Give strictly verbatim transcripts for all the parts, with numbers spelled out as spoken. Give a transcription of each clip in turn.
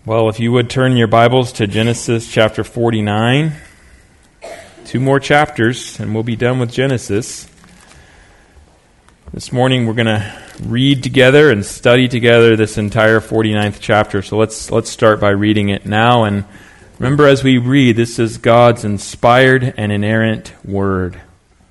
Well, if you would turn your Bibles to Genesis chapter forty-nine. Two more chapters, and we'll be done with Genesis. This morning we're going to read together and study together this entire forty-ninth chapter. So let's let's start by reading it now. And remember, as we read, this is God's inspired and inerrant word.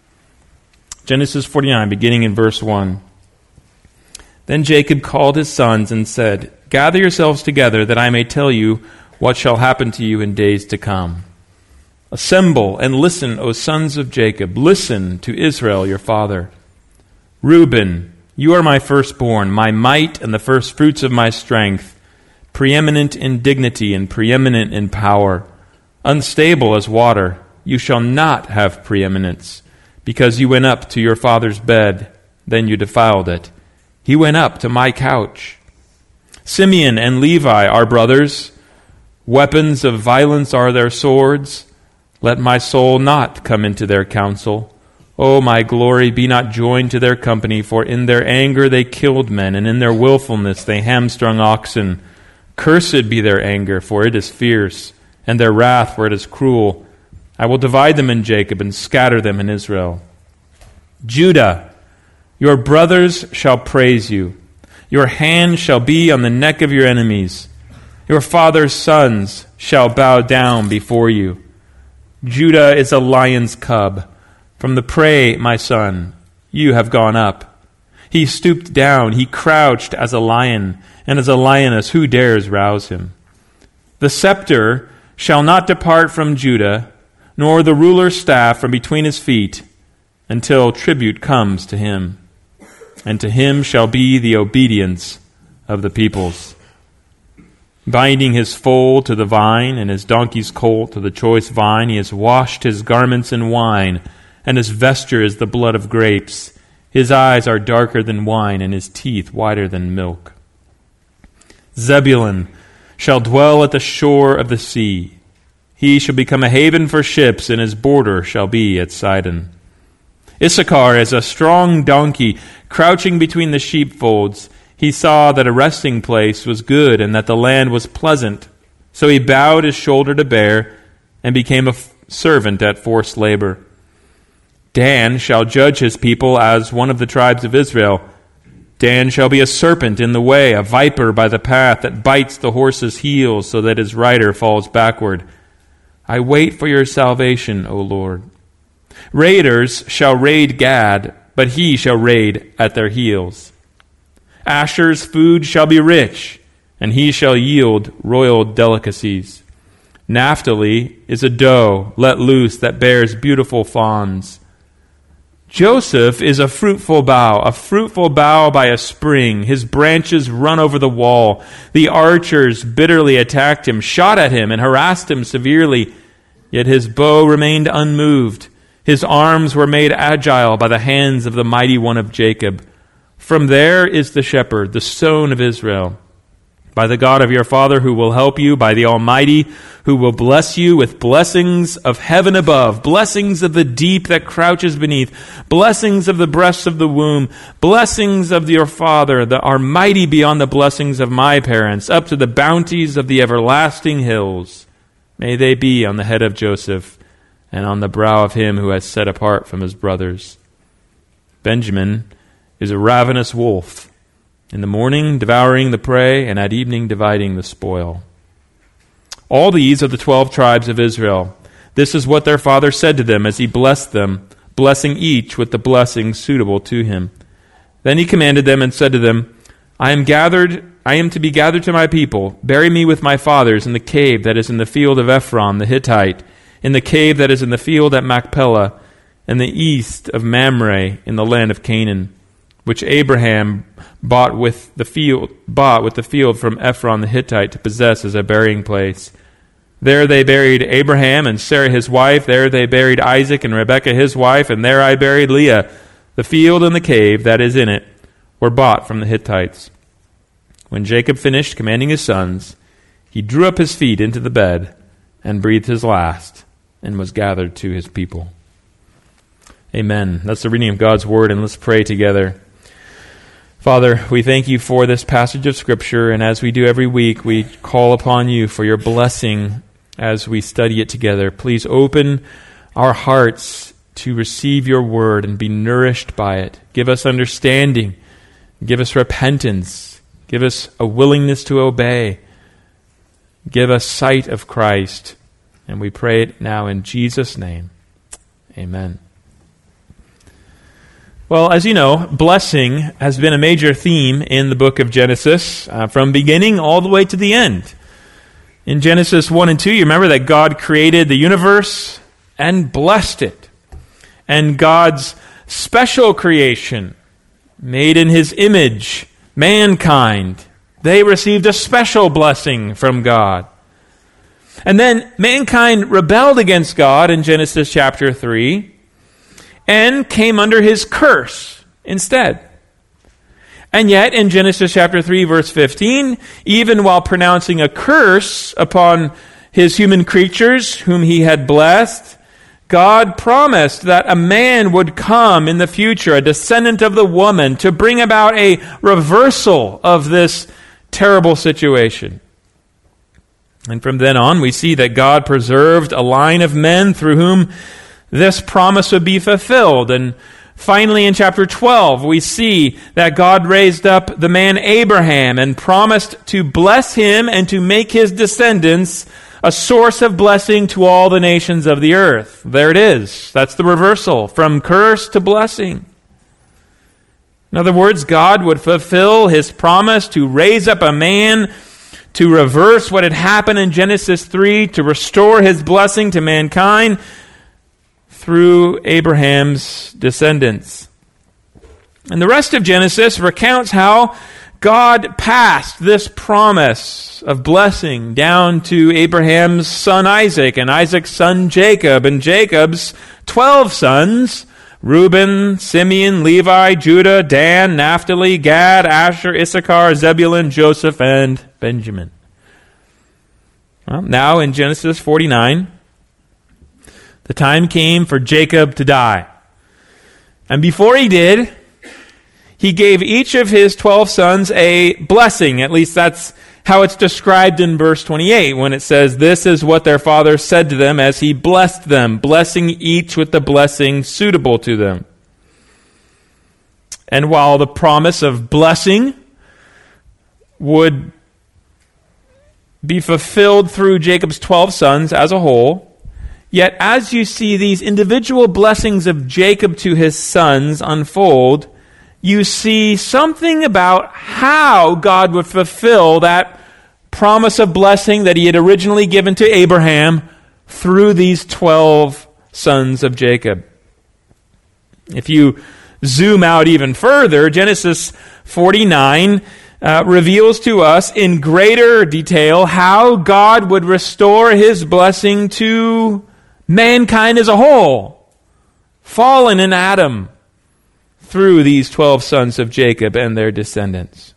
Genesis forty-nine, beginning in verse one. Then Jacob called his sons and said, "Gather yourselves together, that I may tell you what shall happen to you in days to come. Assemble and listen, O sons of Jacob. Listen to Israel, your father. Reuben, you are my firstborn, my might and the first fruits of my strength, preeminent in dignity and preeminent in power. Unstable as water, you shall not have preeminence, because you went up to your father's bed, then you defiled it. He went up to my couch. Simeon and Levi are brothers. Weapons of violence are their swords. Let my soul not come into their counsel. O my glory, be not joined to their company, for in their anger they killed men, and in their willfulness they hamstrung oxen. Cursed be their anger, for it is fierce, and their wrath, for it is cruel. I will divide them in Jacob and scatter them in Israel. Judah, your brothers shall praise you. Your hand shall be on the neck of your enemies. Your father's sons shall bow down before you. Judah is a lion's cub. From the prey, my son, you have gone up. He stooped down. He crouched as a lion, and as a lioness, who dares rouse him? The scepter shall not depart from Judah, nor the ruler's staff from between his feet, until tribute comes to him. And to him shall be the obedience of the peoples. Binding his foal to the vine, and his donkey's colt to the choice vine, he has washed his garments in wine, and his vesture is the blood of grapes. His eyes are darker than wine, and his teeth whiter than milk. Zebulun shall dwell at the shore of the sea. He shall become a haven for ships, and his border shall be at Sidon. Issachar is a strong donkey, crouching between the sheepfolds. He saw that a resting place was good, and that the land was pleasant. So he bowed his shoulder to bear, and became a f- servant at forced labor. Dan shall judge his people as one of the tribes of Israel. Dan shall be a serpent in the way, a viper by the path, that bites the horse's heels, so that his rider falls backward. I wait for your salvation, O Lord. Raiders shall raid Gad, but he shall raid at their heels. Asher's food shall be rich, and he shall yield royal delicacies. Naphtali is a doe let loose that bears beautiful fawns. Joseph is a fruitful bough, a fruitful bough by a spring. His branches run over the wall. The archers bitterly attacked him, shot at him, and harassed him severely. Yet his bow remained unmoved. His arms were made agile by the hands of the mighty one of Jacob. From there is the shepherd, the stone of Israel. By the God of your father who will help you, by the Almighty who will bless you with blessings of heaven above, blessings of the deep that crouches beneath, blessings of the breasts of the womb, blessings of your father that are mighty beyond the blessings of my parents, up to the bounties of the everlasting hills. May they be on the head of Joseph, and on the brow of him who has set apart from his brothers. Benjamin is a ravenous wolf, in the morning devouring the prey, and at evening dividing the spoil. All these are the twelve tribes of Israel. This is what their father said to them as he blessed them, blessing each with the blessing suitable to him. Then he commanded them and said to them, I am gathered, I am to be gathered to my people. Bury me with my fathers in the cave that is in the field of Ephron the Hittite, in the cave that is in the field at Machpelah, in the east of Mamre, in the land of Canaan, which Abraham bought with the field, bought with the field from Ephron the Hittite to possess as a burying place. There they buried Abraham and Sarah his wife. There they buried Isaac and Rebekah his wife, and there I buried Leah. The field and the cave that is in it were bought from the Hittites. When Jacob finished commanding his sons, he drew up his feet into the bed and breathed his last, and was gathered to his people. Amen. That's the reading of God's word, and let's pray together. Father, we thank you for this passage of Scripture, and as we do every week, we call upon you for your blessing as we study it together. Please open our hearts to receive your word and be nourished by it. Give us understanding. Give us repentance. Give us a willingness to obey. Give us sight of Christ. And we pray it now in Jesus' name. Amen. Well, as you know, blessing has been a major theme in the book of Genesis, uh, from beginning all the way to the end. In Genesis one and two, you remember that God created the universe and blessed it. And God's special creation, made in His image, mankind, they received a special blessing from God. And then mankind rebelled against God in Genesis chapter three, and came under His curse instead. And yet, in Genesis chapter three, verse fifteen, even while pronouncing a curse upon His human creatures whom He had blessed, God promised that a man would come in the future, a descendant of the woman, to bring about a reversal of this terrible situation. And from then on, we see that God preserved a line of men through whom this promise would be fulfilled. And finally, in chapter twelve, we see that God raised up the man Abraham and promised to bless him and to make his descendants a source of blessing to all the nations of the earth. There it is. That's the reversal, from curse to blessing. In other words, God would fulfill His promise to raise up a man to reverse what had happened in Genesis three, to restore His blessing to mankind through Abraham's descendants. And the rest of Genesis recounts how God passed this promise of blessing down to Abraham's son Isaac, and Isaac's son Jacob, and Jacob's twelve sons, Reuben, Simeon, Levi, Judah, Dan, Naphtali, Gad, Asher, Issachar, Zebulun, Joseph, and Benjamin. Well, now in Genesis forty-nine, the time came for Jacob to die. And before he did, he gave each of his twelve sons a blessing. At least that's how it's described in verse twenty-eight, when it says, "This is what their father said to them as he blessed them, blessing each with the blessing suitable to them." And while the promise of blessing would be fulfilled through Jacob's twelve sons as a whole, yet as you see these individual blessings of Jacob to his sons unfold, you see something about how God would fulfill that promise of blessing that He had originally given to Abraham through these twelve sons of Jacob. If you zoom out even further, Genesis forty-nine uh, reveals to us in greater detail how God would restore His blessing to mankind as a whole, fallen in Adam, through these twelve sons of Jacob and their descendants.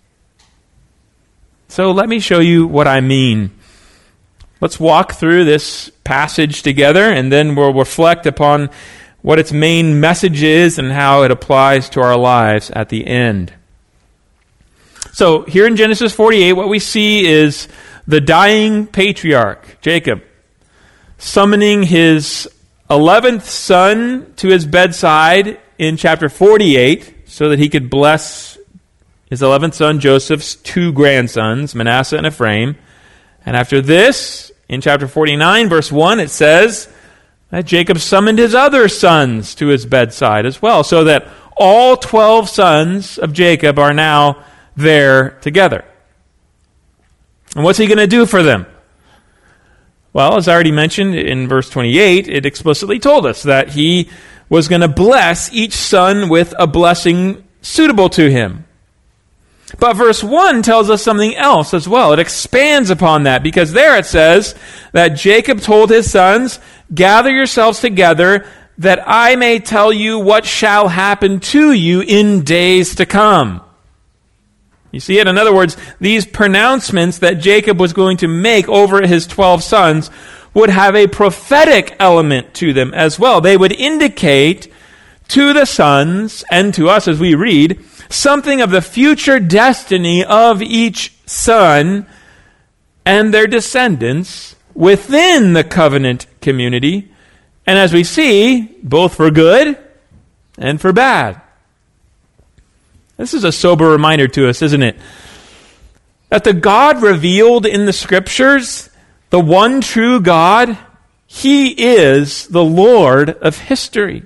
So let me show you what I mean. Let's walk through this passage together, and then we'll reflect upon what its main message is and how it applies to our lives at the end. So here in Genesis forty-eight, what we see is the dying patriarch, Jacob, summoning his eleventh son to his bedside in chapter forty-eight so that he could bless his eleventh son Joseph's two grandsons, Manasseh and Ephraim. And after this, in chapter forty-nine, verse one, it says that Jacob summoned his other sons to his bedside as well, so that all twelve sons of Jacob are now there together. And what's he going to do for them? Well, as I already mentioned in verse twenty-eight, it explicitly told us that he was going to bless each son with a blessing suitable to him. But verse one tells us something else as well. It expands upon that, because there it says that Jacob told his sons, "Gather yourselves together, that I may tell you what shall happen to you in days to come." You see it? In other words, these pronouncements that Jacob was going to make over his twelve sons would have a prophetic element to them as well. They would indicate to the sons and to us as we read something of the future destiny of each son and their descendants within the covenant community, and as we see, both for good and for bad. This is a sober reminder to us, isn't it? That the God revealed in the Scriptures, the one true God, He is the Lord of history.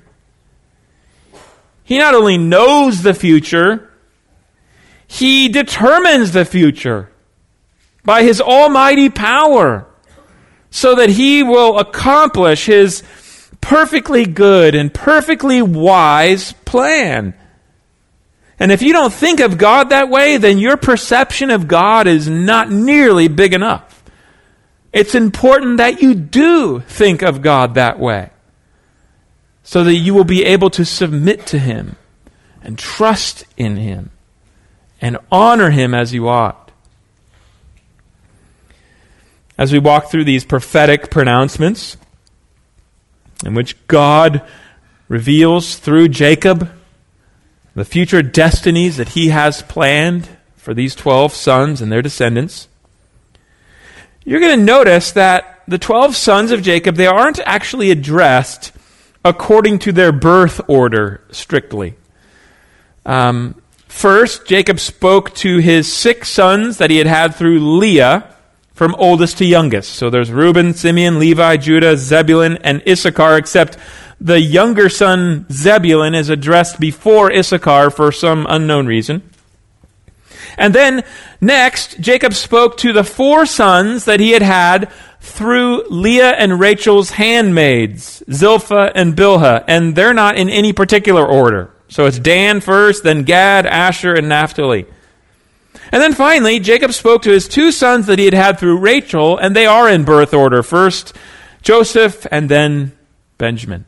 He not only knows the future, He determines the future by His almighty power so that He will accomplish His perfectly good and perfectly wise plan. And if you don't think of God that way, then your perception of God is not nearly big enough. It's important that you do think of God that way, so that you will be able to submit to Him and trust in Him and honor Him as you ought. As we walk through these prophetic pronouncements, in which God reveals through Jacob the future destinies that He has planned for these twelve sons and their descendants, you're going to notice that the twelve sons of Jacob, they aren't actually addressed according to their birth order strictly. Um, first, Jacob spoke to his six sons that he had had through Leah, from oldest to youngest. So there's Reuben, Simeon, Levi, Judah, Zebulun, and Issachar, except the younger son Zebulun is addressed before Issachar for some unknown reason. And then next, Jacob spoke to the four sons that he had had through Leah and Rachel's handmaids, Zilpah and Bilhah, and they're not in any particular order. So it's Dan first, then Gad, Asher, and Naphtali. And then finally, Jacob spoke to his two sons that he had had through Rachel, and they are in birth order. First, Joseph, and then Benjamin.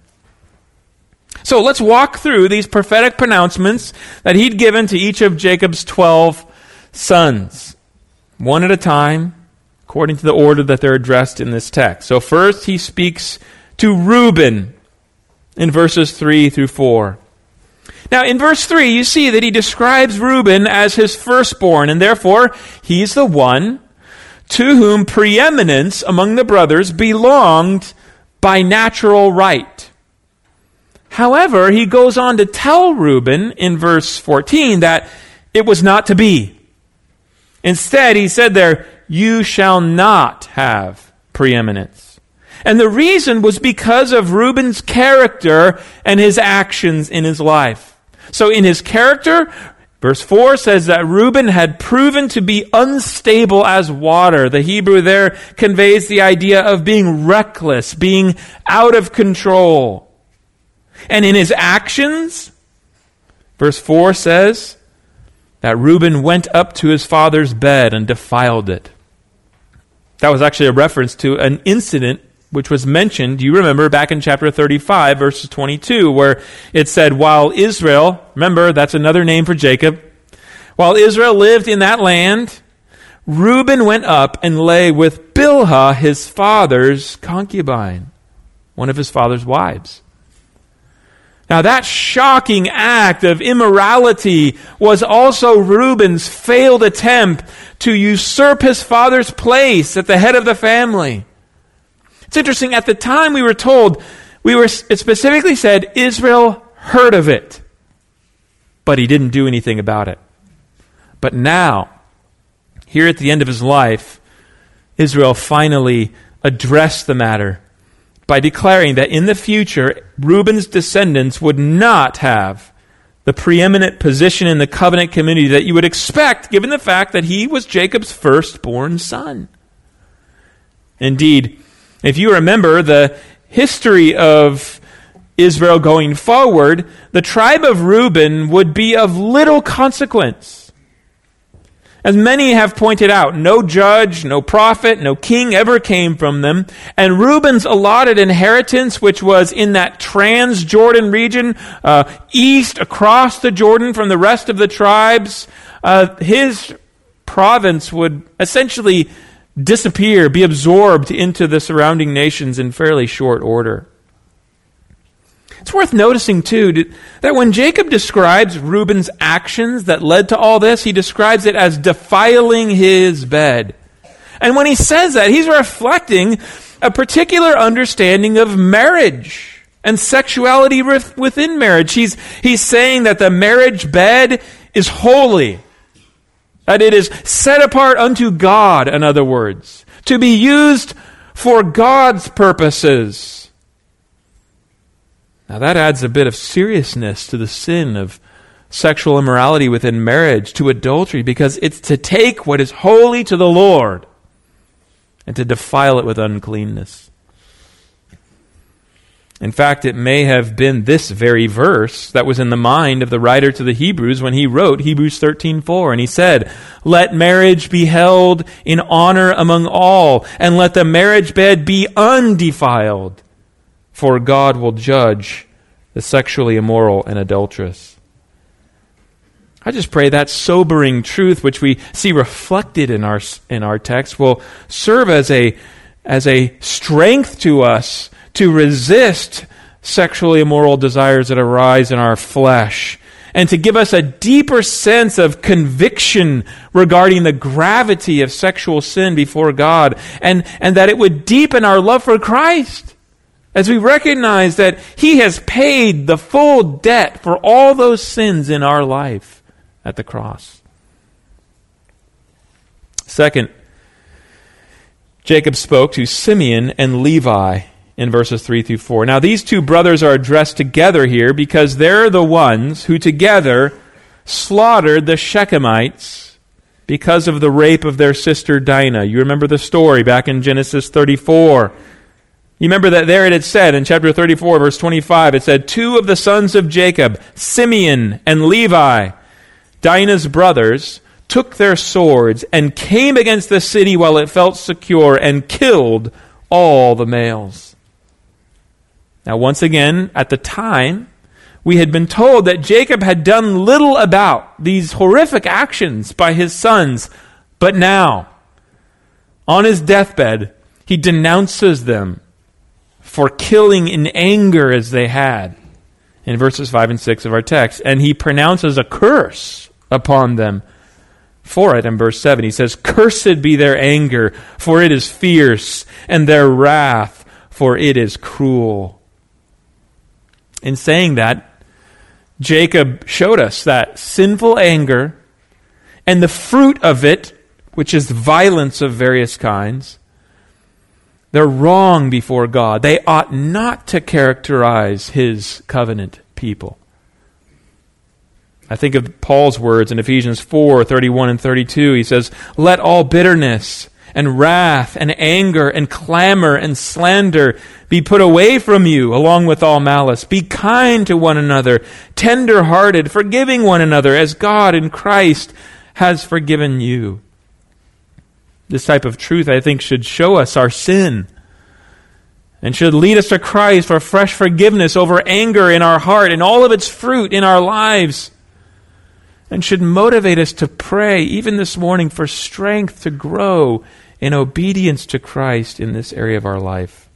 So let's walk through these prophetic pronouncements that he'd given to each of Jacob's twelve sons, one at a time, according to the order that they're addressed in this text. So first, he speaks to Reuben in verses three through four. Now, in verse three, you see that he describes Reuben as his firstborn, and therefore, he's the one to whom preeminence among the brothers belonged by natural right. However, he goes on to tell Reuben in verse fourteen that it was not to be. Instead, he said there, "You shall not have preeminence." And the reason was because of Reuben's character and his actions in his life. So in his character, verse four says that Reuben had proven to be unstable as water. The Hebrew there conveys the idea of being reckless, being out of control. And in his actions, verse four says that Reuben went up to his father's bed and defiled it. That was actually a reference to an incident which was mentioned, you remember, back in chapter thirty-five, verses twenty-two, where it said, while Israel, remember, that's another name for Jacob, while Israel lived in that land, Reuben went up and lay with Bilhah, his father's concubine, one of his father's wives. Now that shocking act of immorality was also Reuben's failed attempt to usurp his father's place at the head of the family. It's interesting, at the time we were told, we were it specifically said Israel heard of it, but he didn't do anything about it. But now, here at the end of his life, Israel finally addressed the matter by declaring that in the future, Reuben's descendants would not have the preeminent position in the covenant community that you would expect, given the fact that he was Jacob's firstborn son. Indeed, if you remember the history of Israel going forward, the tribe of Reuben would be of little consequence. As many have pointed out, no judge, no prophet, no king ever came from them. And Reuben's allotted inheritance, which was in that Trans-Jordan region, uh, east across the Jordan from the rest of the tribes, uh, his province would essentially disappear, be absorbed into the surrounding nations in fairly short order. It's worth noticing, too, that when Jacob describes Reuben's actions that led to all this, he describes it as defiling his bed. And when he says that, he's reflecting a particular understanding of marriage and sexuality within marriage. He's, he's saying that the marriage bed is holy, that it is set apart unto God, in other words, to be used for God's purposes. Now that adds a bit of seriousness to the sin of sexual immorality within marriage, to adultery, because it's to take what is holy to the Lord and to defile it with uncleanness. In fact, it may have been this very verse that was in the mind of the writer to the Hebrews when he wrote Hebrews thirteen four, and he said, "Let marriage be held in honor among all, and let the marriage bed be undefiled, for God will judge the sexually immoral and adulterous." I just pray that sobering truth, which we see reflected in our in our text, will serve as a as a strength to us to resist sexually immoral desires that arise in our flesh, and to give us a deeper sense of conviction regarding the gravity of sexual sin before God, and, and that it would deepen our love for Christ as we recognize that He has paid the full debt for all those sins in our life at the cross. Second, Jacob spoke to Simeon and Levi in verses three through four. Now these two brothers are addressed together here because they're the ones who together slaughtered the Shechemites because of the rape of their sister Dinah. You remember the story back in Genesis thirty-four. You remember that there it had said in chapter thirty-four, verse twenty-five, it said, "Two of the sons of Jacob, Simeon and Levi, Dinah's brothers, took their swords and came against the city while it felt secure and killed all the males." Now, once again, at the time, we had been told that Jacob had done little about these horrific actions by his sons. But now, on his deathbed, he denounces them for killing in anger as they had, in verses five and six of our text. And he pronounces a curse upon them for it in verse seven. He says, "Cursed be their anger, for it is fierce, and their wrath, for it is cruel." In saying that, Jacob showed us that sinful anger and the fruit of it, which is violence of various kinds, they're wrong before God. They ought not to characterize His covenant people. I think of Paul's words in Ephesians four, thirty-one and thirty-two. He says, "Let all bitterness and wrath and anger and clamor and slander be put away from you, along with all malice. Be kind to one another, tender-hearted, forgiving one another, as God in Christ has forgiven you." This type of truth, I think, should show us our sin and should lead us to Christ for fresh forgiveness over anger in our heart and all of its fruit in our lives, and should motivate us to pray, even this morning, for strength to grow in obedience to Christ in this area of our life.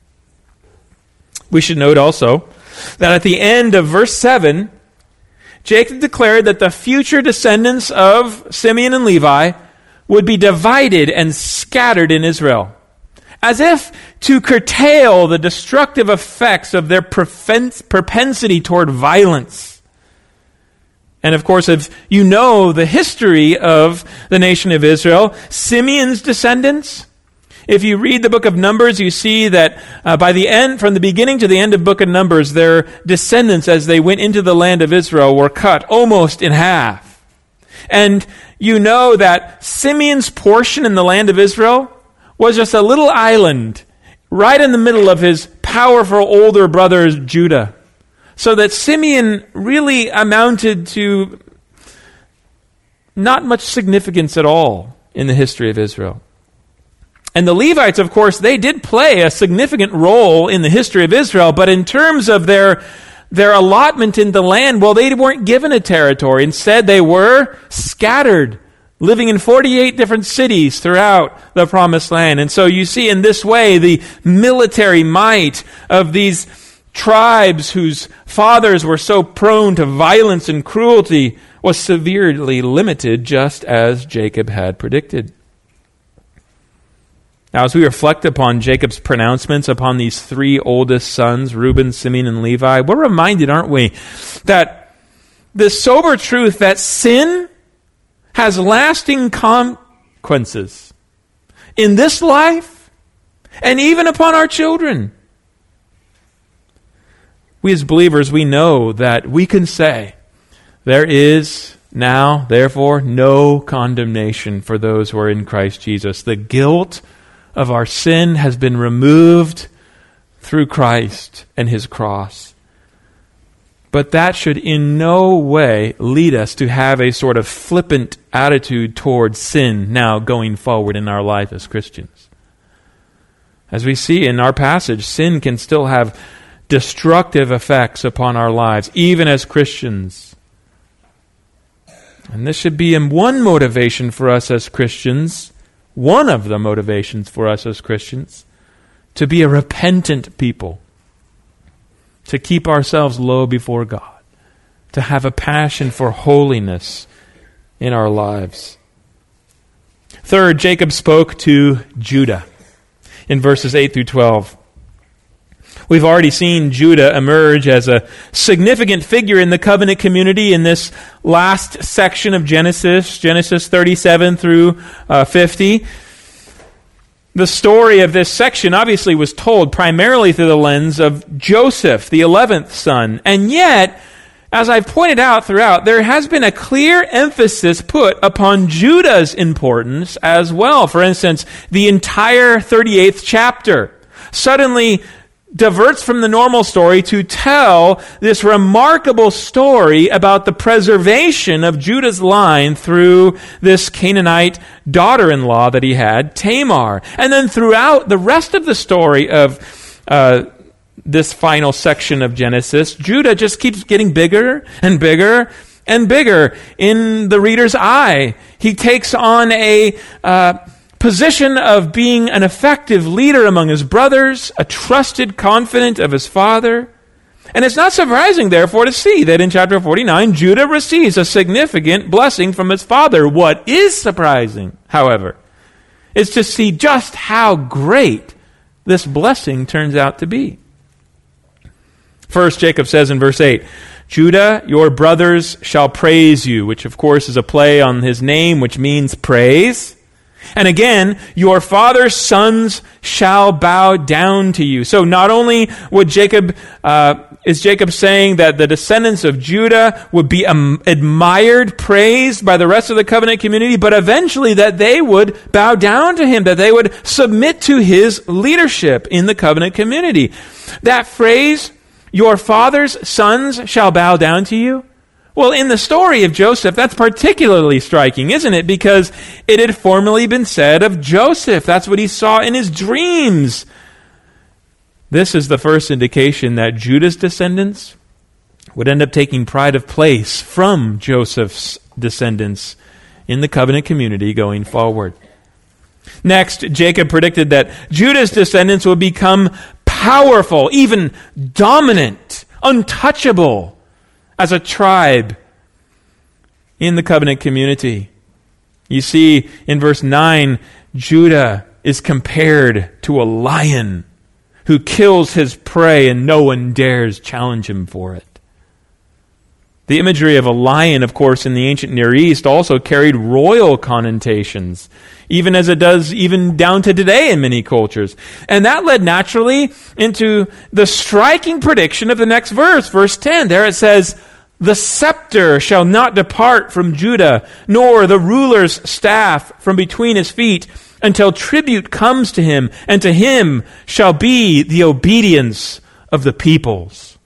We should note also that at the end of verse seven, Jacob declared that the future descendants of Simeon and Levi would be divided and scattered in Israel, as if to curtail the destructive effects of their propensity toward violence. And of course, if you know the history of the nation of Israel, Simeon's descendants, if you read the book of Numbers, you see that uh, by the end, from the beginning to the end of the book of Numbers, their descendants, as they went into the land of Israel, were cut almost in half. And you know that Simeon's portion in the land of Israel was just a little island right in the middle of his powerful older brother Judah. So that Simeon really amounted to not much significance at all in the history of Israel. And the Levites, of course, they did play a significant role in the history of Israel, but in terms of their, their allotment in the land, well, they weren't given a territory. Instead, they were scattered, living in forty-eight different cities throughout the Promised Land. And so you see in this way the military might of these tribes whose fathers were so prone to violence and cruelty was severely limited, just as Jacob had predicted. Now, as we reflect upon Jacob's pronouncements upon these three oldest sons, Reuben, Simeon, and Levi, we're reminded, aren't we, that the sober truth that sin has lasting consequences in this life and even upon our children. We as believers, we know that we can say, there is now, therefore, no condemnation for those who are in Christ Jesus. The guilt of our sin has been removed through Christ and His cross. But that should in no way lead us to have a sort of flippant attitude towards sin now going forward in our life as Christians. As we see in our passage, sin can still have destructive effects upon our lives, even as Christians. And this should be one motivation for us as Christians, one of the motivations for us as Christians, to be a repentant people, to keep ourselves low before God, to have a passion for holiness in our lives. Third, Jacob spoke to Judah in verses eight through twelve. We've already seen Judah emerge as a significant figure in the covenant community in this last section of Genesis, Genesis thirty-seven through uh, fifty. The story of this section obviously was told primarily through the lens of Joseph, the eleventh son. And yet, as I've pointed out throughout, there has been a clear emphasis put upon Judah's importance as well. For instance, the entire thirty-eighth chapter suddenly diverts from the normal story to tell this remarkable story about the preservation of Judah's line through this Canaanite daughter-in-law that he had, Tamar. And then throughout the rest of the story of uh, this final section of Genesis, Judah just keeps getting bigger and bigger and bigger in the reader's eye. He takes on a Uh, position of being an effective leader among his brothers, a trusted confidant of his father. And it's not surprising, therefore, to see that in chapter forty-nine, Judah receives a significant blessing from his father. What is surprising, however, is to see just how great this blessing turns out to be. First, Jacob says in verse eight, Judah, your brothers shall praise you, which of course is a play on his name, which means praise. And again, your father's sons shall bow down to you. So not only would Jacob, uh, is Jacob saying that the descendants of Judah would be um, admired, praised by the rest of the covenant community, but eventually that they would bow down to him, that they would submit to his leadership in the covenant community. That phrase, your father's sons shall bow down to you, well, in the story of Joseph, that's particularly striking, isn't it? Because it had formerly been said of Joseph. That's what he saw in his dreams. This is the first indication that Judah's descendants would end up taking pride of place from Joseph's descendants in the covenant community going forward. Next, Jacob predicted that Judah's descendants would become powerful, even dominant, untouchable, as a tribe in the covenant community. You see, in verse nine, Judah is compared to a lion who kills his prey and no one dares challenge him for it. The imagery of a lion, of course, in the ancient Near East also carried royal connotations, even as it does even down to today in many cultures. And that led naturally into the striking prediction of the next verse, verse ten. There it says, the scepter shall not depart from Judah, nor the ruler's staff from between his feet, until tribute comes to him, and to him shall be the obedience of the peoples.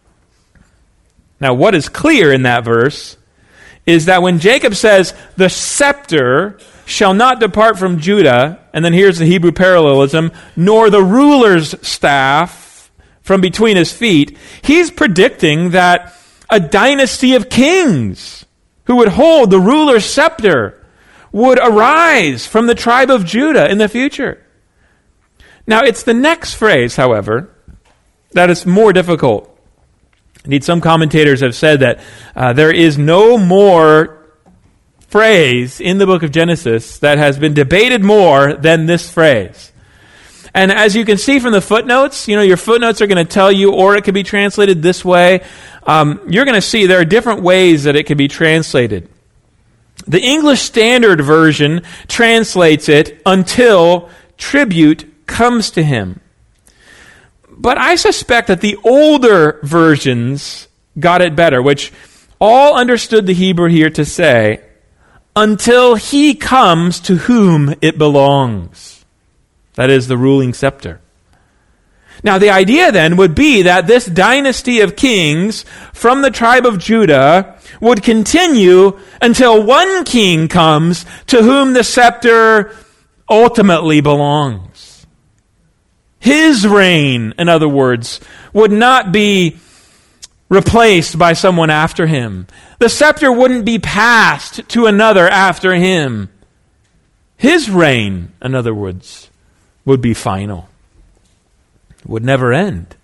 Now, what is clear in that verse is that when Jacob says, the scepter shall not depart from Judah, and then here's the Hebrew parallelism, nor the ruler's staff from between his feet, he's predicting that a dynasty of kings who would hold the ruler's scepter would arise from the tribe of Judah in the future. Now, it's the next phrase, however, That is more difficult. Indeed, some commentators have said that uh, there is no more phrase in the book of Genesis that has been debated more than this phrase. And as you can see from the footnotes, you know, your footnotes are going to tell you, or it could be translated this way. Um, you're going to see there are different ways that it could be translated. The English Standard Version translates it until tribute comes to him. But I suspect that the older versions got it better, which all understood the Hebrew here to say, until he comes to whom it belongs. That is the ruling scepter. Now the idea then would be that this dynasty of kings from the tribe of Judah would continue until one king comes to whom the scepter ultimately belongs. His reign, in other words, would not be replaced by someone after him. The scepter wouldn't be passed to another after him. His reign, in other words, would be final. It would never end.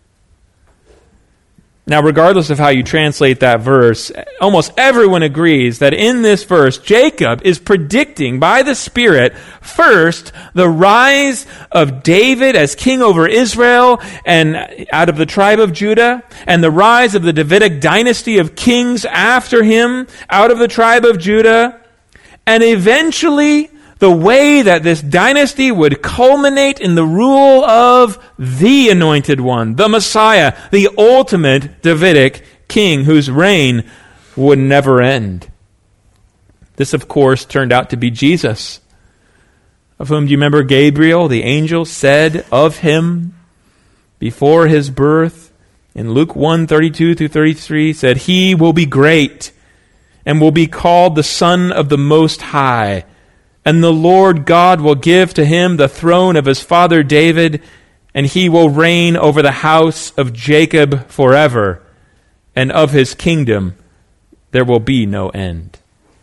Now, regardless of how you translate that verse, almost everyone agrees that in this verse, Jacob is predicting by the Spirit, first, the rise of David as king over Israel and out of the tribe of Judah, and the rise of the Davidic dynasty of kings after him out of the tribe of Judah, and eventually the way that this dynasty would culminate in the rule of the Anointed One, the Messiah, the ultimate Davidic king whose reign would never end. This, of course, turned out to be Jesus, of whom, do you remember Gabriel, the angel, said of him before his birth in Luke one, thirty-two through thirty-three, said, "He will be great and will be called the Son of the Most High. And the Lord God will give to him the throne of his father David, and he will reign over the house of Jacob forever, and of his kingdom there will be no end."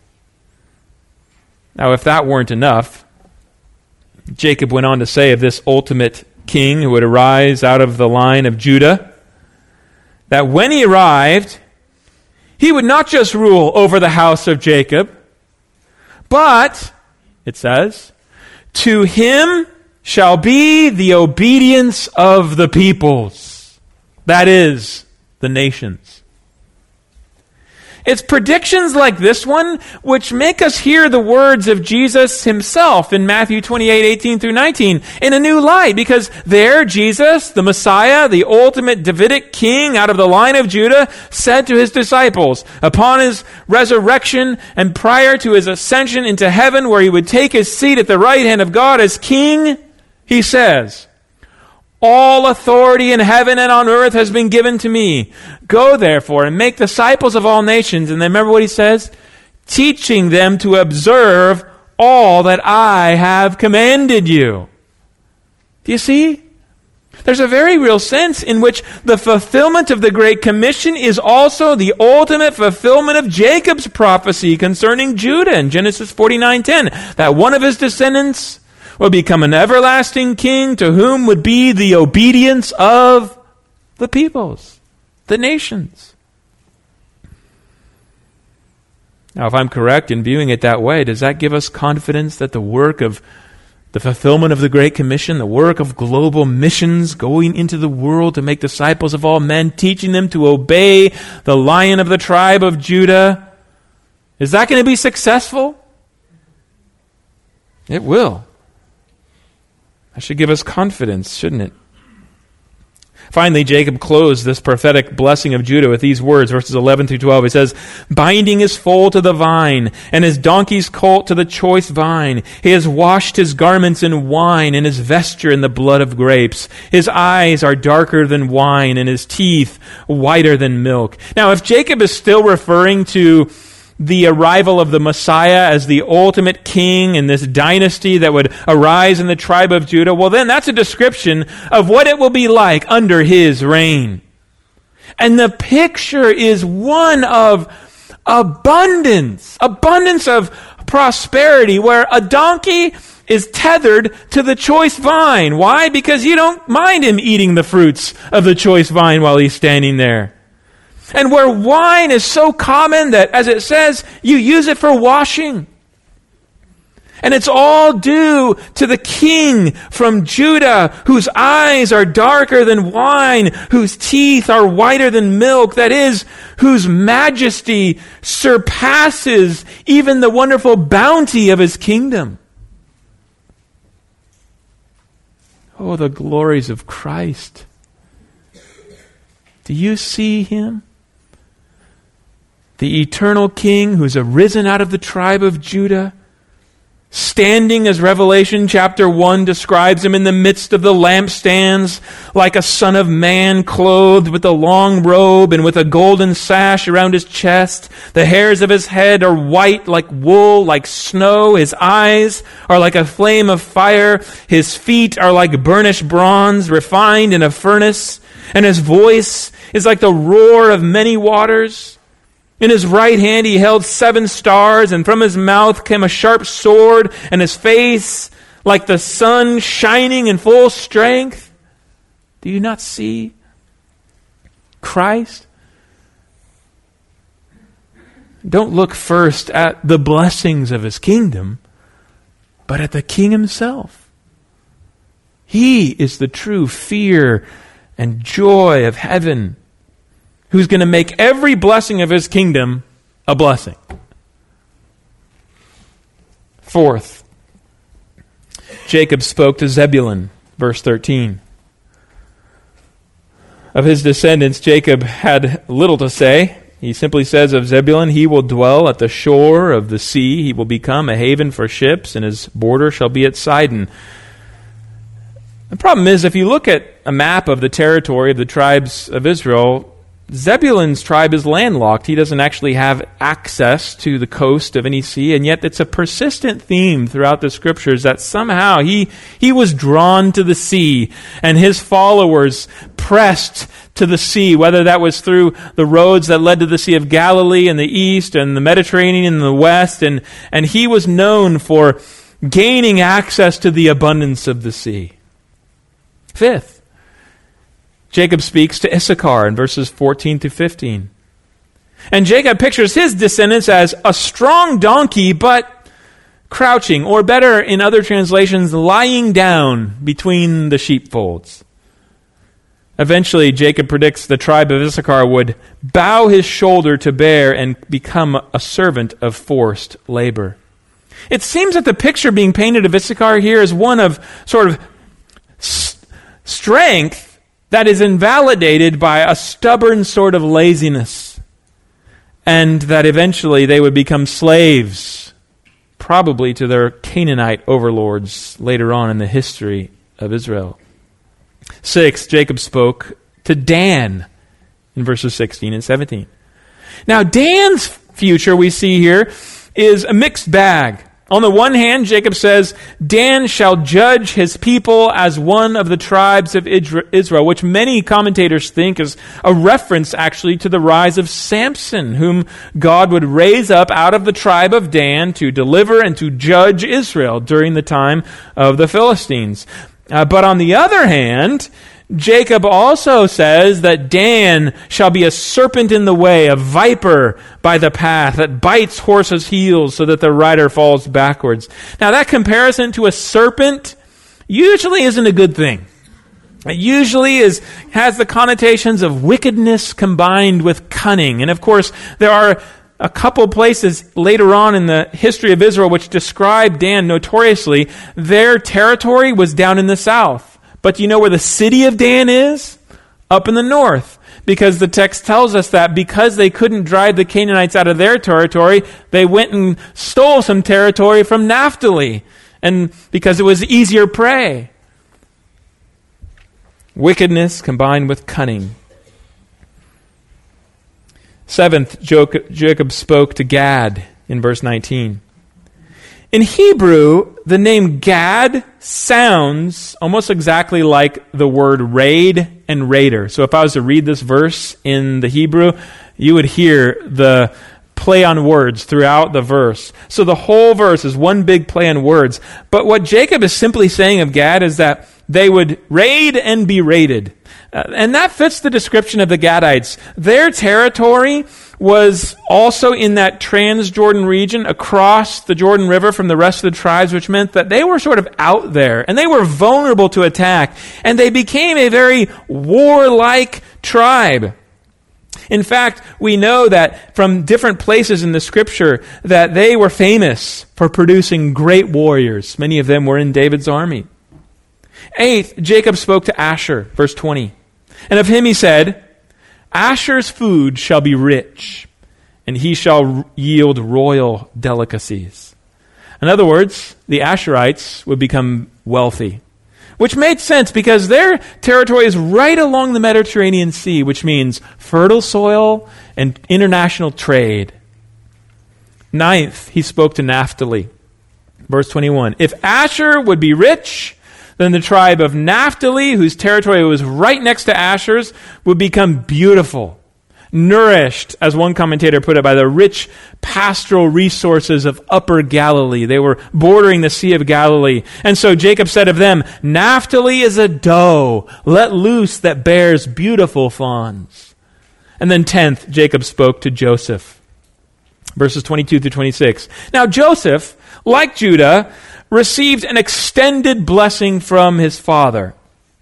Now, if that weren't enough, Jacob went on to say of this ultimate king who would arise out of the line of Judah, that when he arrived, he would not just rule over the house of Jacob, but, it says, to him shall be the obedience of the peoples. That is, the nations. It's predictions like this one which make us hear the words of Jesus himself in Matthew twenty-eight, eighteen through nineteen in a new light, because there Jesus, the Messiah, the ultimate Davidic king out of the line of Judah, said to his disciples upon his resurrection and prior to his ascension into heaven where he would take his seat at the right hand of God as king, he says, "All authority in heaven and on earth has been given to me. Go therefore and make disciples of all nations." And then remember what he says? "Teaching them to observe all that I have commanded you." Do you see? There's a very real sense in which the fulfillment of the Great Commission is also the ultimate fulfillment of Jacob's prophecy concerning Judah in Genesis forty-nine ten, that one of his descendants will become an everlasting king to whom would be the obedience of the peoples, the nations. Now, if I'm correct in viewing it that way, does that give us confidence that the work of the fulfillment of the Great Commission, the work of global missions, going into the world to make disciples of all men, teaching them to obey the Lion of the tribe of Judah, is that going to be successful? It will. That should give us confidence, shouldn't it? Finally, Jacob closed this prophetic blessing of Judah with these words, verses eleven through twelve. He says, "Binding his foal to the vine, and his donkey's colt to the choice vine. He has washed his garments in wine, and his vesture in the blood of grapes. His eyes are darker than wine, and his teeth whiter than milk." Now, if Jacob is still referring to the arrival of the Messiah as the ultimate king in this dynasty that would arise in the tribe of Judah, well then that's a description of what it will be like under his reign. And the picture is one of abundance, abundance of prosperity, where a donkey is tethered to the choice vine. Why? Because you don't mind him eating the fruits of the choice vine while he's standing there. And where wine is so common that, as it says, you use it for washing. And it's all due to the king from Judah, whose eyes are darker than wine, whose teeth are whiter than milk, that is, whose majesty surpasses even the wonderful bounty of his kingdom. Oh, the glories of Christ. Do you see him? The eternal king who's arisen out of the tribe of Judah, standing, as Revelation chapter one describes him, in the midst of the lampstands, like a son of man, clothed with a long robe and with a golden sash around his chest. The hairs of his head are white like wool, like snow. His eyes are like a flame of fire. His feet are like burnished bronze, refined in a furnace. And his voice is like the roar of many waters. In his right hand he held seven stars, and from his mouth came a sharp sword, and his face like the sun shining in full strength. Do you not see Christ? Don't look first at the blessings of his kingdom, but at the King himself. He is the true fear and joy of heaven, who's going to make every blessing of his kingdom a blessing. Fourth, Jacob spoke to Zebulun, verse thirteen. Of his descendants, Jacob had little to say. He simply says of Zebulun, he will dwell at the shore of the sea. He will become a haven for ships, and his border shall be at Sidon. The problem is, if you look at a map of the territory of the tribes of Israel, Zebulun's tribe is landlocked. He doesn't actually have access to the coast of any sea, and yet it's a persistent theme throughout the scriptures that somehow he, he was drawn to the sea, and his followers pressed to the sea, whether that was through the roads that led to the Sea of Galilee in the east and the Mediterranean in the west, and, and he was known for gaining access to the abundance of the sea. Fifth, Jacob speaks to Issachar in verses fourteen to fifteen. And Jacob pictures his descendants as a strong donkey, but crouching, or better in other translations, lying down between the sheepfolds. Eventually, Jacob predicts the tribe of Issachar would bow his shoulder to bear and become a servant of forced labor. It seems that the picture being painted of Issachar here is one of sort of s- strength that is invalidated by a stubborn sort of laziness, and that eventually they would become slaves, probably to their Canaanite overlords later on in the history of Israel. Six, Jacob spoke to Dan in verses sixteen and seventeen. Now, Dan's future we see here is a mixed bag. On the one hand, Jacob says, Dan shall judge his people as one of the tribes of Israel, which many commentators think is a reference actually to the rise of Samson, whom God would raise up out of the tribe of Dan to deliver and to judge Israel during the time of the Philistines. Uh, but on the other hand, Jacob also says that Dan shall be a serpent in the way, a viper by the path that bites horses' heels so that the rider falls backwards. Now, that comparison to a serpent usually isn't a good thing. It usually is has the connotations of wickedness combined with cunning. And of course, there are a couple places later on in the history of Israel which describe Dan notoriously. Their territory was down in the south. But do you know where the city of Dan is? Up in the north. Because the text tells us that because they couldn't drive the Canaanites out of their territory, they went and stole some territory from Naphtali. And because it was easier prey. Wickedness combined with cunning. Seventh, Jacob spoke to Gad in verse nineteen. In Hebrew, the name Gad sounds almost exactly like the word raid and raider. So if I was to read this verse in the Hebrew, you would hear the play on words throughout the verse. So the whole verse is one big play on words. But what Jacob is simply saying of Gad is that they would raid and be raided. Uh, and that fits the description of the Gadites. Their territory was also in that Trans-Jordan region across the Jordan River from the rest of the tribes, which meant that they were sort of out there and they were vulnerable to attack. And they became a very warlike tribe. In fact, we know that from different places in the scripture that they were famous for producing great warriors. Many of them were in David's army. Eighth, Jacob spoke to Asher, verse twenty. And of him he said, Asher's food shall be rich, and he shall yield royal delicacies. In other words, the Asherites would become wealthy, which made sense because their territory is right along the Mediterranean Sea, which means fertile soil and international trade. Ninth, he spoke to Naphtali. Verse twenty-one, if Asher would be rich, then the tribe of Naphtali, whose territory was right next to Asher's, would become beautiful, nourished, as one commentator put it, by the rich pastoral resources of Upper Galilee. They were bordering the Sea of Galilee. And so Jacob said of them, Naphtali is a doe, let loose that bears beautiful fawns. And then tenth, Jacob spoke to Joseph. Verses twenty-two through twenty-six. Now Joseph, like Judah, received an extended blessing from his father.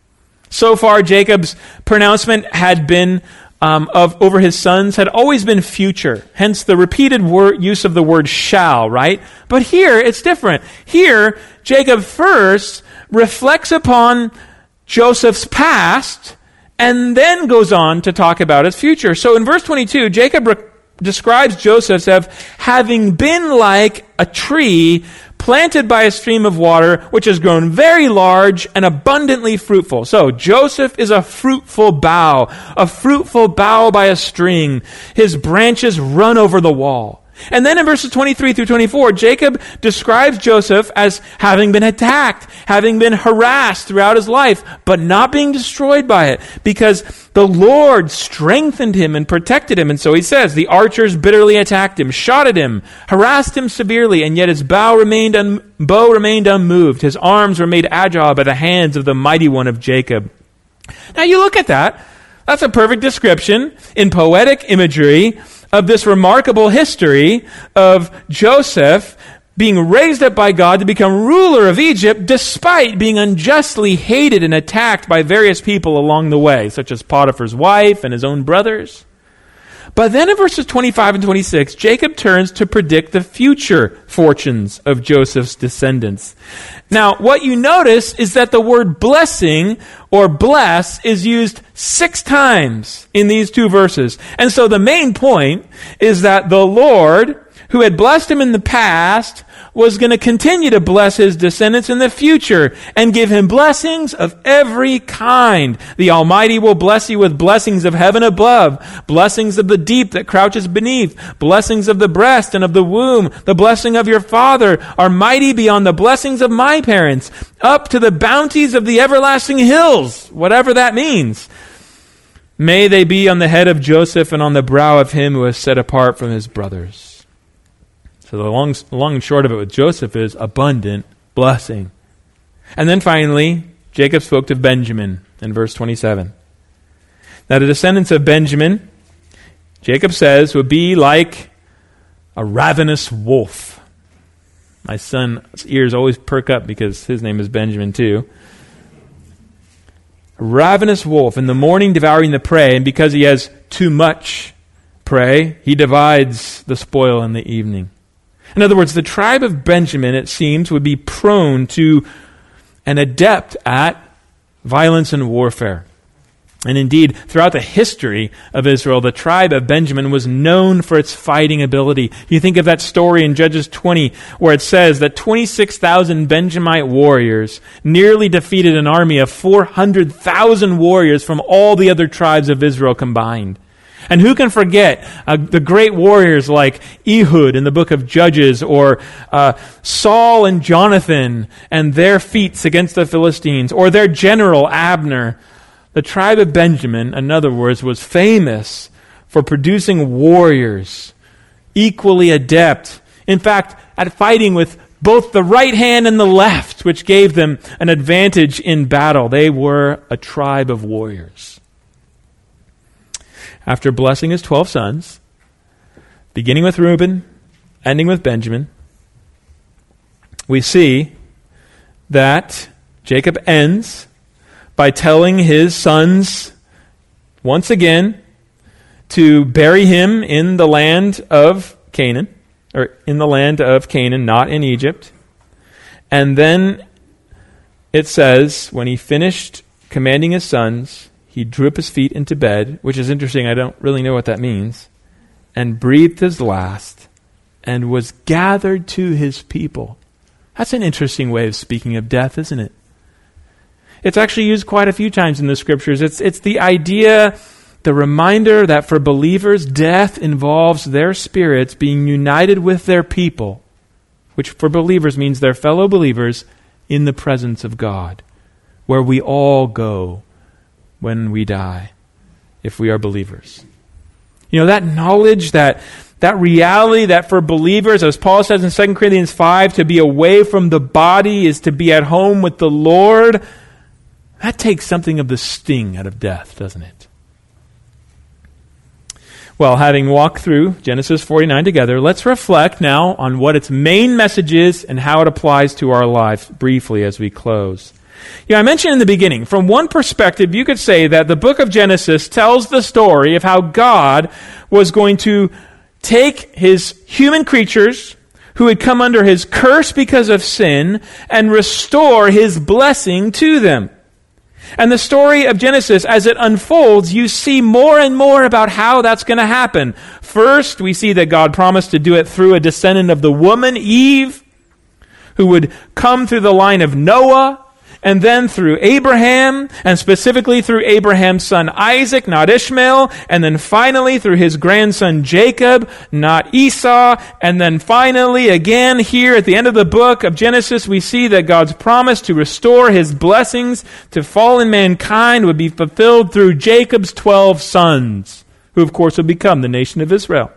So far, Jacob's pronouncement had been um, of over his sons had always been future. Hence the repeated word, use of the word shall, right? But here, it's different. Here, Jacob first reflects upon Joseph's past and then goes on to talk about his future. So in verse twenty-two, Jacob re- describes Joseph as having been like a tree planted by a stream of water, which has grown very large and abundantly fruitful. So Joseph is a fruitful bough, a fruitful bough by a stream. His branches run over the wall. And then in verses twenty-three through twenty-four, Jacob describes Joseph as having been attacked, having been harassed throughout his life, but not being destroyed by it, because the Lord strengthened him and protected him. And so he says, the archers bitterly attacked him, shot at him, harassed him severely, and yet his bow remained un- bow remained unmoved. His arms were made agile by the hands of the mighty one of Jacob. Now you look at that. That's a perfect description in poetic imagery of this remarkable history of Joseph being raised up by God to become ruler of Egypt despite being unjustly hated and attacked by various people along the way, such as Potiphar's wife and his own brothers. But then in verses twenty-five and twenty-six, Jacob turns to predict the future fortunes of Joseph's descendants. Now, what you notice is that the word blessing or bless is used six times in these two verses. And so the main point is that the Lord, who had blessed him in the past, was going to continue to bless his descendants in the future and give him blessings of every kind. The Almighty will bless you with blessings of heaven above, blessings of the deep that crouches beneath, blessings of the breast and of the womb. The blessing of your father are mighty beyond the blessings of my parents, up to the bounties of the everlasting hills, whatever that means. May they be on the head of Joseph and on the brow of him who is set apart from his brothers. So the long, long and short of it with Joseph is abundant blessing. And then finally, Jacob spoke to Benjamin in verse twenty-seven. Now the descendants of Benjamin, Jacob says, would be like a ravenous wolf. My son's ears always perk up because his name is Benjamin too. A ravenous wolf, in the morning devouring the prey, and because he has too much prey, he divides the spoil in the evening. In other words, the tribe of Benjamin, it seems, would be prone to an adept at violence and warfare. And indeed, throughout the history of Israel, the tribe of Benjamin was known for its fighting ability. You think of that story in Judges twenty, where it says that twenty-six thousand Benjamite warriors nearly defeated an army of four hundred thousand warriors from all the other tribes of Israel combined. And who can forget uh, the great warriors like Ehud in the book of Judges, or uh, Saul and Jonathan and their feats against the Philistines, or their general Abner. The tribe of Benjamin, in other words, was famous for producing warriors equally adept. In fact, at fighting with both the right hand and the left, which gave them an advantage in battle. They were a tribe of warriors. After blessing his twelve sons, beginning with Reuben, ending with Benjamin, we see that Jacob ends by telling his sons once again to bury him in the land of Canaan, or in the land of Canaan, not in Egypt. And then it says, when he finished commanding his sons, he drew up his feet into bed, which is interesting, I don't really know what that means, and breathed his last, and was gathered to his people. That's an interesting way of speaking of death, isn't it? It's actually used quite a few times in the scriptures. It's, it's the idea, the reminder that for believers, death involves their spirits being united with their people, which for believers means their fellow believers in the presence of God, where we all go when we die, if we are believers. You know, that knowledge, that that reality that for believers, as Paul says in Second Corinthians five, to be away from the body is to be at home with the Lord, that takes something of the sting out of death, doesn't it? Well, having walked through Genesis forty-nine together, let's reflect now on what its main message is and how it applies to our lives briefly as we close. Yeah, I mentioned in the beginning, from one perspective, you could say that the book of Genesis tells the story of how God was going to take his human creatures who had come under his curse because of sin and restore his blessing to them. And the story of Genesis, as it unfolds, you see more and more about how that's going to happen. First, we see that God promised to do it through a descendant of the woman, Eve, who would come through the line of Noah, and then through Abraham, and specifically through Abraham's son Isaac, not Ishmael, and then finally through his grandson Jacob, not Esau, and then finally again here at the end of the book of Genesis, we see that God's promise to restore his blessings to fallen mankind would be fulfilled through Jacob's twelve sons, who of course would become the nation of Israel.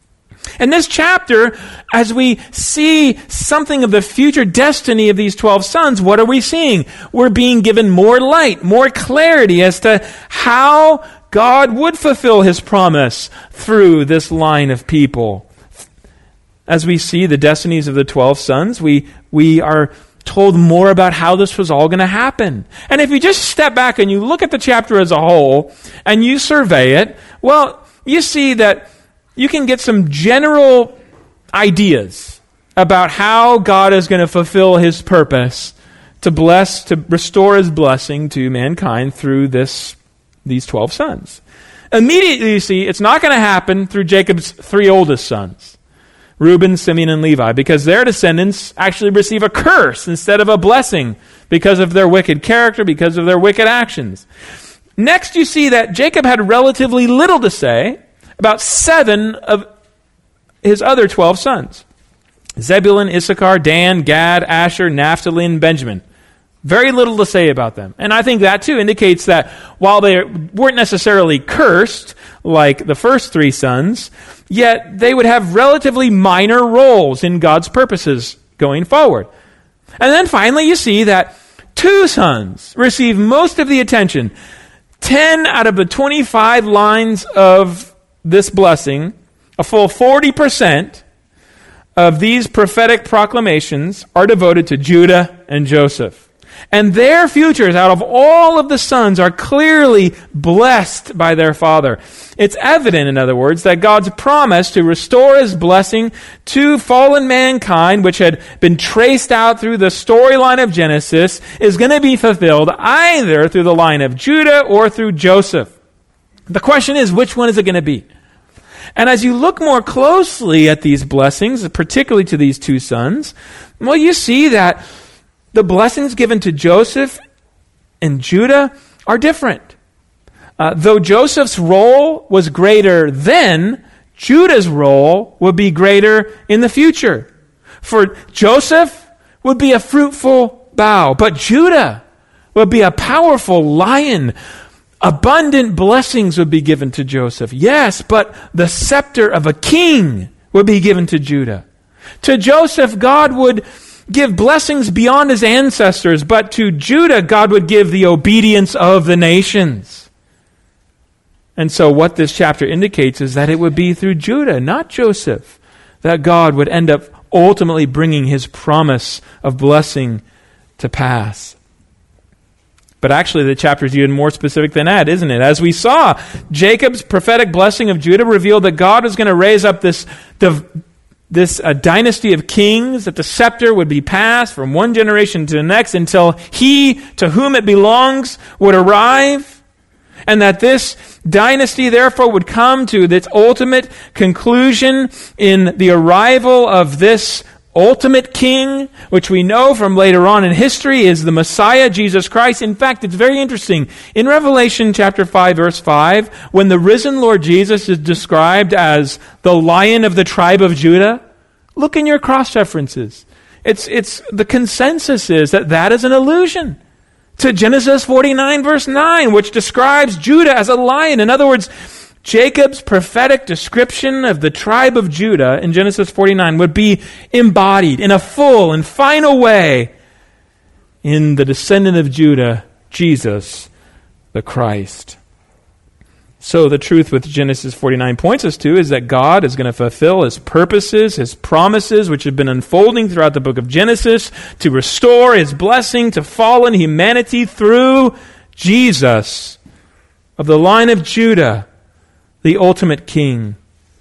In this chapter, as we see something of the future destiny of these twelve sons, what are we seeing? We're being given more light, more clarity as to how God would fulfill his promise through this line of people. As we see the destinies of the twelve sons, we, we are told more about how this was all going to happen. And if you just step back and you look at the chapter as a whole, and you survey it, well, you see that you can get some general ideas about how God is going to fulfill his purpose to bless, to restore his blessing to mankind through this, these twelve sons. Immediately you see, it's not going to happen through Jacob's three oldest sons, Reuben, Simeon, and Levi, because their descendants actually receive a curse instead of a blessing because of their wicked character, because of their wicked actions. Next you see that Jacob had relatively little to say about seven of his other twelve sons. Zebulun, Issachar, Dan, Gad, Asher, Naphtali, and Benjamin. Very little to say about them. And I think that too indicates that while they weren't necessarily cursed like the first three sons, yet they would have relatively minor roles in God's purposes going forward. And then finally you see that two sons receive most of the attention. Ten out of the twenty-five lines of this blessing, a full forty percent of these prophetic proclamations are devoted to Judah and Joseph. And their futures out of all of the sons are clearly blessed by their father. It's evident, in other words, that God's promise to restore his blessing to fallen mankind, which had been traced out through the storyline of Genesis, is going to be fulfilled either through the line of Judah or through Joseph. The question is, which one is it going to be? And as you look more closely at these blessings, particularly to these two sons, well, you see that the blessings given to Joseph and Judah are different. Uh, though Joseph's role was greater then, Judah's role would be greater in the future. For Joseph would be a fruitful bough, but Judah would be a powerful lion. Abundant blessings would be given to Joseph. Yes, but the scepter of a king would be given to Judah. To Joseph, God would give blessings beyond his ancestors, but to Judah, God would give the obedience of the nations. And so what this chapter indicates is that it would be through Judah, not Joseph, that God would end up ultimately bringing his promise of blessing to pass. But actually, the chapter is even more specific than that, isn't it? As we saw, Jacob's prophetic blessing of Judah revealed that God was going to raise up this, this uh, dynasty of kings, that the scepter would be passed from one generation to the next until he to whom it belongs would arrive, and that this dynasty therefore would come to its ultimate conclusion in the arrival of this ultimate king, which we know from later on in history is the Messiah, Jesus Christ. In fact, it's very interesting. In Revelation chapter five, verse five, when the risen Lord Jesus is described as the Lion of the tribe of Judah, look in your cross-references. It's, it's, the consensus is that that is an allusion to Genesis forty-nine, verse nine, which describes Judah as a lion. In other words, Jacob's prophetic description of the tribe of Judah in Genesis forty-nine would be embodied in a full and final way in the descendant of Judah, Jesus, the Christ. So the truth with Genesis forty-nine points us to is that God is going to fulfill His purposes, His promises, which have been unfolding throughout the book of Genesis, to restore His blessing to fallen humanity through Jesus of the line of Judah, the ultimate king.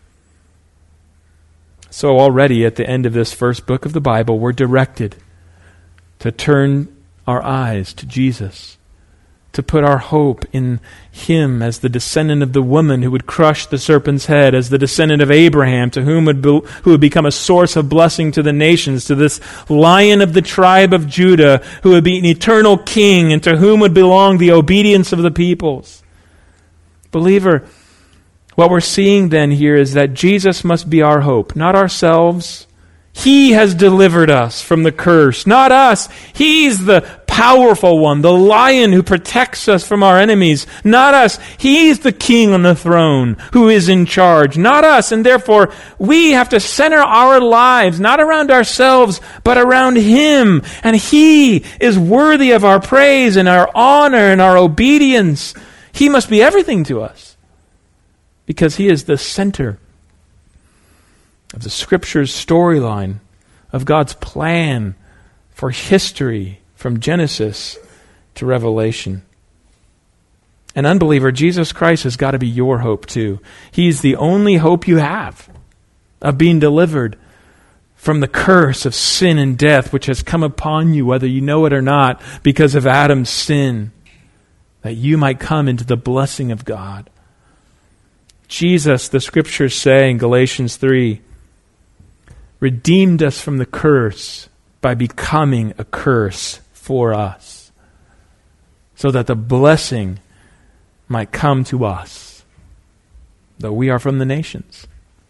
So already at the end of this first book of the Bible, we're directed to turn our eyes to Jesus, to put our hope in Him as the descendant of the woman who would crush the serpent's head, as the descendant of Abraham, to whom would be, who would become a source of blessing to the nations, to this Lion of the tribe of Judah, who would be an eternal king, and to whom would belong the obedience of the peoples. Believer, what we're seeing then here is that Jesus must be our hope, not ourselves. He has delivered us from the curse, not us. He's the powerful one, the lion who protects us from our enemies, not us. He's the king on the throne who is in charge, not us. And therefore, we have to center our lives not around ourselves, but around Him. And He is worthy of our praise and our honor and our obedience. He must be everything to us, because He is the center of the Scripture's storyline, of God's plan for history from Genesis to Revelation. An unbeliever, Jesus Christ has got to be your hope too. He's the only hope you have of being delivered from the curse of sin and death which has come upon you, whether you know it or not, because of Adam's sin, that you might come into the blessing of God. Jesus, the Scriptures say in Galatians three, redeemed us from the curse by becoming a curse for us, so that the blessing might come to us, though we are from the nations.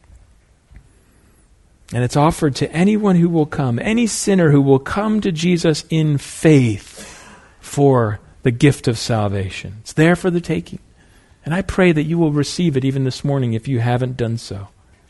And it's offered to anyone who will come, any sinner who will come to Jesus in faith for the gift of salvation. It's there for the taking. And I pray that you will receive it even this morning if you haven't done so.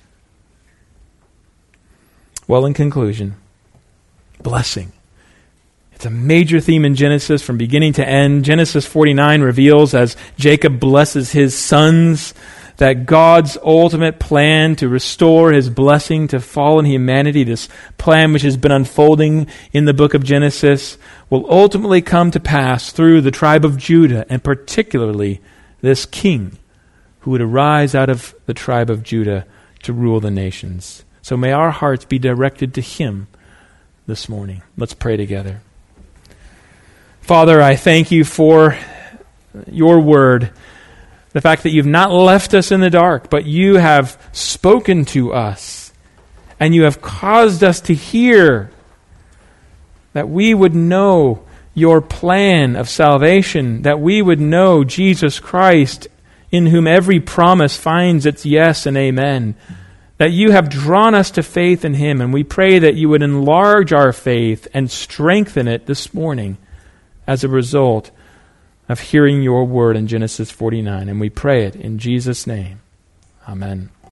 Well, in conclusion, blessing. It's a major theme in Genesis from beginning to end. Genesis forty-nine reveals, as Jacob blesses his sons, that God's ultimate plan to restore His blessing to fallen humanity, this plan which has been unfolding in the book of Genesis, will ultimately come to pass through the tribe of Judah, and particularly this king who would arise out of the tribe of Judah to rule the nations. So may our hearts be directed to Him this morning. Let's pray together. Father, I thank You for Your word, the fact that You've not left us in the dark, but You have spoken to us, and You have caused us to hear, that we would know Your plan of salvation, that we would know Jesus Christ, in whom every promise finds its yes and amen, that You have drawn us to faith in Him, and we pray that You would enlarge our faith and strengthen it this morning as a result of hearing Your word in Genesis forty-nine. And we pray it in Jesus' name. Amen.